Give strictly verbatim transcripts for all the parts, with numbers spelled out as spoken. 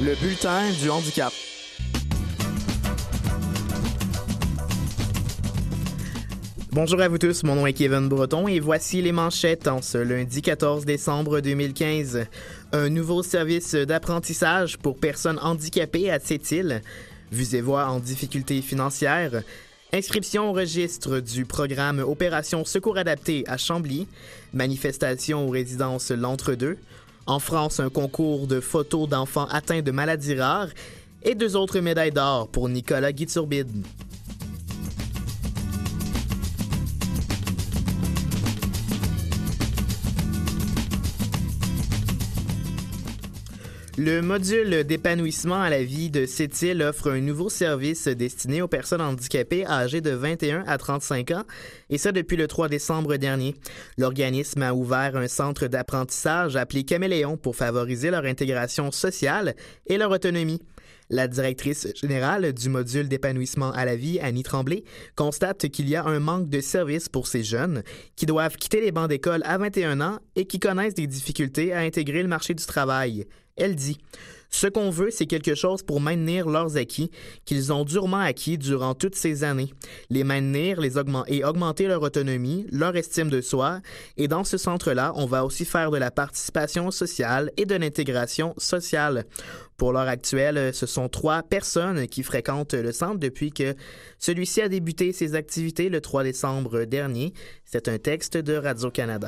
Le bulletin du handicap. Bonjour à vous tous, mon nom est Kevin Breton et voici les manchettes en ce lundi quatorze décembre deux mille quinze. Un nouveau service d'apprentissage pour personnes handicapées à Sept-Îles. Vues et voix en difficulté financière. Inscription au registre du programme Opération Secours adapté à Chambly. Manifestation aux résidences L'Entre-deux. En France, un concours de photos d'enfants atteints de maladies rares. Et deux autres médailles d'or pour Nicolas Guiturbide. Le module d'épanouissement à la vie de Sept-Îles offre un nouveau service destiné aux personnes handicapées âgées de vingt et un à trente-cinq ans, et ça depuis le trois décembre dernier. L'organisme a ouvert un centre d'apprentissage appelé Caméléon pour favoriser leur intégration sociale et leur autonomie. La directrice générale du module d'épanouissement à la vie, Annie Tremblay, constate qu'il y a un manque de services pour ces jeunes qui doivent quitter les bancs d'école à vingt et un ans et qui connaissent des difficultés à intégrer le marché du travail. Elle dit « Ce qu'on veut, c'est quelque chose pour maintenir leurs acquis qu'ils ont durement acquis durant toutes ces années, les maintenir les augment- et augmenter leur autonomie, leur estime de soi. Et dans ce centre-là, on va aussi faire de la participation sociale et de l'intégration sociale. » Pour l'heure actuelle, ce sont trois personnes qui fréquentent le centre depuis que celui-ci a débuté ses activités le trois décembre dernier. C'est un texte de Radio-Canada.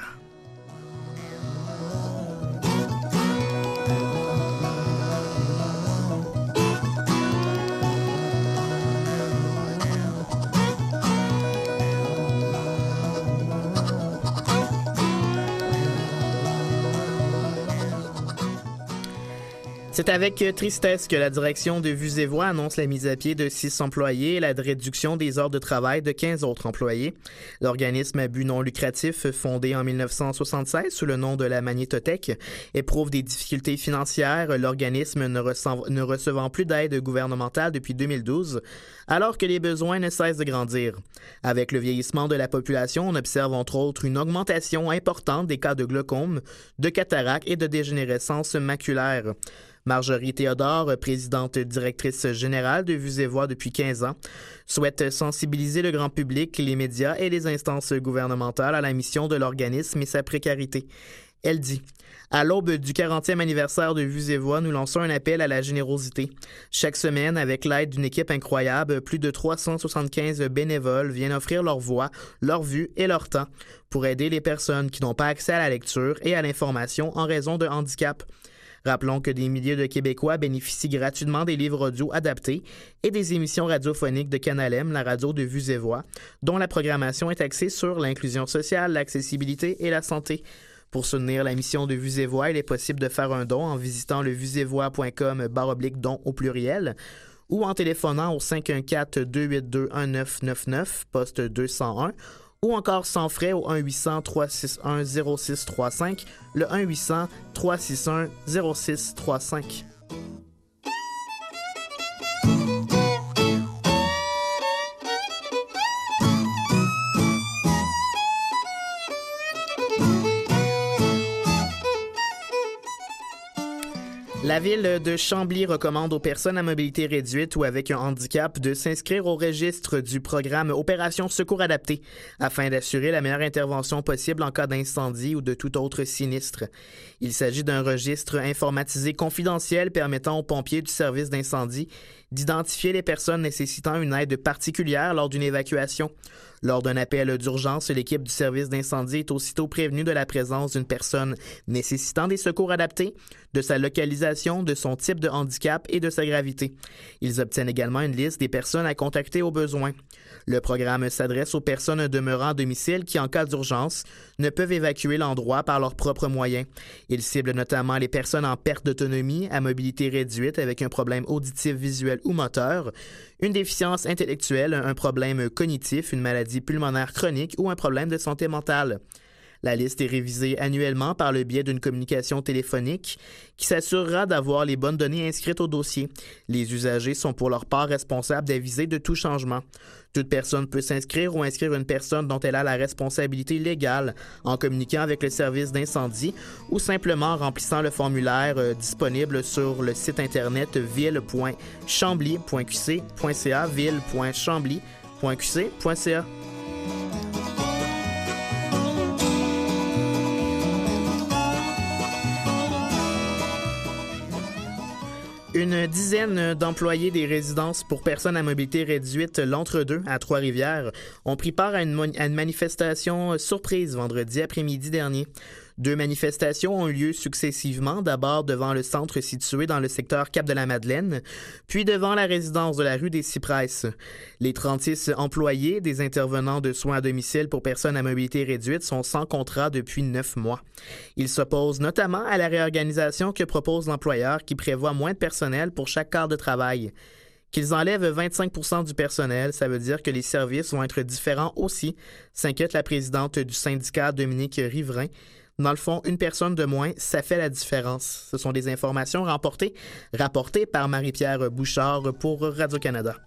C'est avec tristesse que la direction de Vues et Voix annonce la mise à pied de six employés et la réduction des heures de travail de quinze autres employés. L'organisme à but non lucratif, fondé en dix-neuf cent soixante-seize sous le nom de la Magnétothèque, éprouve des difficultés financières, l'organisme ne, rece- ne recevant plus d'aide gouvernementale depuis deux mille douze, alors que les besoins ne cessent de grandir. Avec le vieillissement de la population, on observe entre autres une augmentation importante des cas de glaucome, de cataracte et de dégénérescence maculaire. Marjorie Théodore, présidente directrice générale de Vues et Voix depuis quinze ans, souhaite sensibiliser le grand public, les médias et les instances gouvernementales à la mission de l'organisme et sa précarité. Elle dit « À l'aube du quarantième anniversaire de Vues et Voix, nous lançons un appel à la générosité. Chaque semaine, avec l'aide d'une équipe incroyable, plus de trois cent soixante-quinze bénévoles viennent offrir leur voix, leur vue et leur temps pour aider les personnes qui n'ont pas accès à la lecture et à l'information en raison de handicap. Rappelons que des milliers de Québécois bénéficient gratuitement des livres audio adaptés et des émissions radiophoniques de Canal M, la radio de Vues et Voix, dont la programmation est axée sur l'inclusion sociale, l'accessibilité et la santé. Pour soutenir la mission de Vues et Voix, il est possible de faire un don en visitant le vues et voix point com barre oblique don au pluriel ou en téléphonant au cinq un quatre, deux huit deux, un neuf neuf neuf, poste deux cent un, ou encore sans frais au un huit cents, trois six un, zéro six trois cinq, le un huit cents, trois six un, zéro six trois cinq. La Ville de Chambly recommande aux personnes à mobilité réduite ou avec un handicap de s'inscrire au registre du programme Opération Secours adapté afin d'assurer la meilleure intervention possible en cas d'incendie ou de tout autre sinistre. Il s'agit d'un registre informatisé confidentiel permettant aux pompiers du service d'incendie d'identifier les personnes nécessitant une aide particulière lors d'une évacuation. Lors d'un appel d'urgence, l'équipe du service d'incendie est aussitôt prévenue de la présence d'une personne nécessitant des secours adaptés, de sa localisation, de son type de handicap et de sa gravité. Ils obtiennent également une liste des personnes à contacter au besoin. Le programme s'adresse aux personnes demeurant à domicile qui, en cas d'urgence, ne peuvent évacuer l'endroit par leurs propres moyens. Il cible notamment les personnes en perte d'autonomie, à mobilité réduite avec un problème auditif, visuel ou moteur, une déficience intellectuelle, un problème cognitif, une maladie pulmonaire chronique ou un problème de santé mentale. La liste est révisée annuellement par le biais d'une communication téléphonique qui s'assurera d'avoir les bonnes données inscrites au dossier. Les usagers sont pour leur part responsables d'aviser de tout changement. Toute personne peut s'inscrire ou inscrire une personne dont elle a la responsabilité légale en communiquant avec le service d'incendie ou simplement en remplissant le formulaire euh, disponible sur le site internet ville point chambly point q c point c a ville point chambly point q c point c a. Une dizaine d'employés des résidences pour personnes à mobilité réduite L'Entre-deux à Trois-Rivières ont pris part à une, mon- à une manifestation surprise vendredi après-midi dernier. Deux manifestations ont eu lieu successivement, d'abord devant le centre situé dans le secteur Cap-de-la-Madeleine, puis devant la résidence de la rue des Cypresses. Les trente-six employés des intervenants de soins à domicile pour personnes à mobilité réduite sont sans contrat depuis neuf mois. Ils s'opposent notamment à la réorganisation que propose l'employeur qui prévoit moins de personnel pour chaque quart de travail. Qu'ils enlèvent vingt-cinq pour cent du personnel, ça veut dire que les services vont être différents aussi, s'inquiète la présidente du syndicat Dominique Riverain. Dans le fond, une personne de moins, ça fait la différence. Ce sont des informations rapportées, rapportées par Marie-Pierre Bouchard pour Radio-Canada.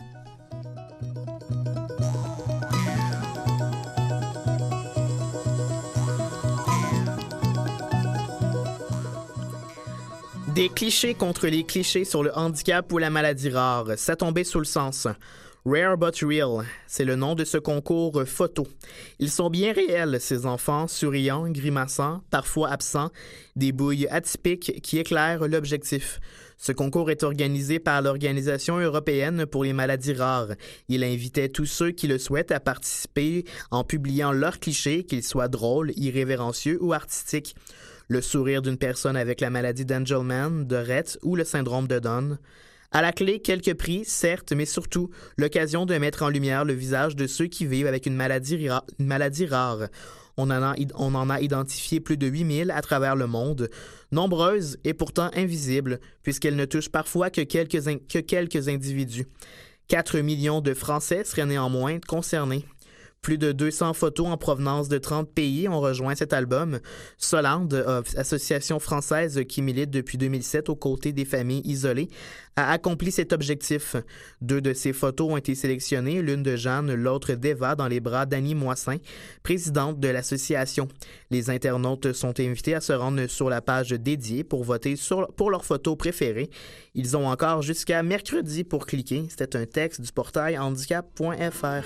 Des clichés contre les clichés sur le handicap ou la maladie rare, ça tombait sous le sens. Rare but Real, c'est le nom de ce concours photo. Ils sont bien réels, ces enfants, souriants, grimaçants, parfois absents, des bouilles atypiques qui éclairent l'objectif. Ce concours est organisé par l'Organisation européenne pour les maladies rares. Il invitait tous ceux qui le souhaitent à participer en publiant leurs clichés, qu'ils soient drôles, irrévérencieux ou artistiques. Le sourire d'une personne avec la maladie d'Angelman, de Rett ou le syndrome de Down. À la clé, quelques prix, certes, mais surtout l'occasion de mettre en lumière le visage de ceux qui vivent avec une maladie, ra- une maladie rare. On en, a, on en a identifié plus de huit mille à travers le monde, nombreuses et pourtant invisibles, puisqu'elles ne touchent parfois que quelques, in- que quelques individus. quatre millions de Français seraient néanmoins concernés. Plus de deux cents photos en provenance de trente pays ont rejoint cet album. Solande, association française qui milite depuis deux mille sept aux côtés des familles isolées, a accompli cet objectif. Deux de ces photos ont été sélectionnées, l'une de Jeanne, l'autre d'Eva, dans les bras d'Annie Moissin, présidente de l'association. Les internautes sont invités à se rendre sur la page dédiée pour voter sur, pour leurs photos préférées. Ils ont encore jusqu'à mercredi pour cliquer. C'était un texte du portail handicap point f r.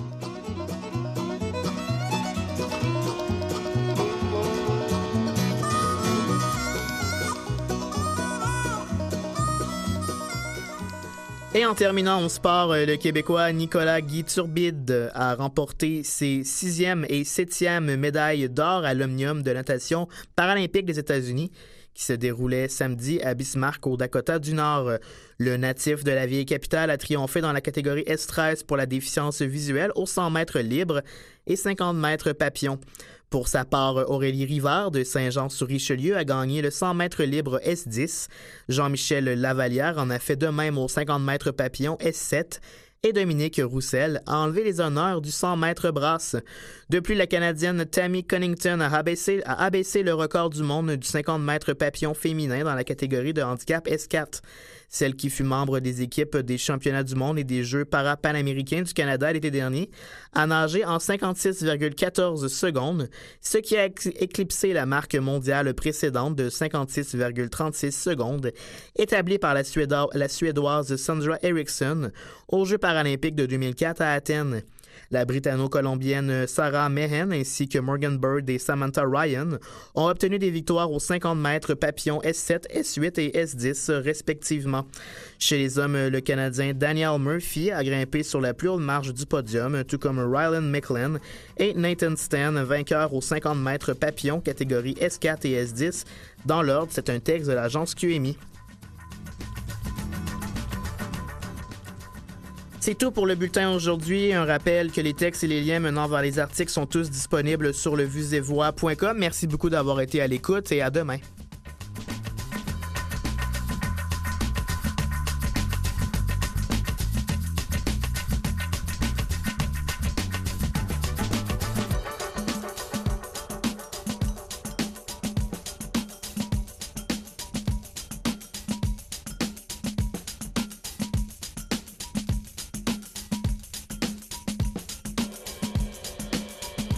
Et en terminant, on sport, le Québécois Nicolas Guy Turbide a remporté ses sixième et septième médailles d'or à l'Omnium de natation paralympique des États-Unis qui se déroulait samedi à Bismarck, au Dakota du Nord. Le natif de la vieille capitale a triomphé dans la catégorie S treize pour la déficience visuelle aux cent mètres libres et cinquante mètres papillon. Pour sa part, Aurélie Rivard de Saint-Jean-sur-Richelieu a gagné le cent mètres libre S dix. Jean-Michel Lavallière en a fait de même aux cinquante mètres papillon S sept. Et Dominique Roussel a enlevé les honneurs du cent mètres brasse. De plus, la Canadienne Tammy Connington a abaissé, a abaissé le record du monde du cinquante mètres papillon féminin dans la catégorie de handicap S quatre. Celle qui fut membre des équipes des championnats du monde et des Jeux para-panaméricains du Canada l'été dernier a nagé en cinquante-six virgule quatorze secondes, ce qui a éclipsé la marque mondiale précédente de cinquante-six virgule trente-six secondes, établie par la, Suédo- la Suédoise Sandra Eriksson aux Jeux paralympiques de deux mille quatre à Athènes. La Britanno-Colombienne Sarah Mehen ainsi que Morgan Bird et Samantha Ryan ont obtenu des victoires aux cinquante mètres papillon S sept, S huit et S dix respectivement. Chez les hommes, le Canadien Daniel Murphy a grimpé sur la plus haute marge du podium, tout comme Rylan McLean et Nathan Stan, vainqueurs aux cinquante mètres papillon catégorie S quatre et S dix. Dans l'ordre, c'est un texte de l'agence Q M I. C'est tout pour le bulletin aujourd'hui. Un rappel que les textes et les liens menant vers les articles sont tous disponibles sur le vues et voix point com. Merci beaucoup d'avoir été à l'écoute et à demain.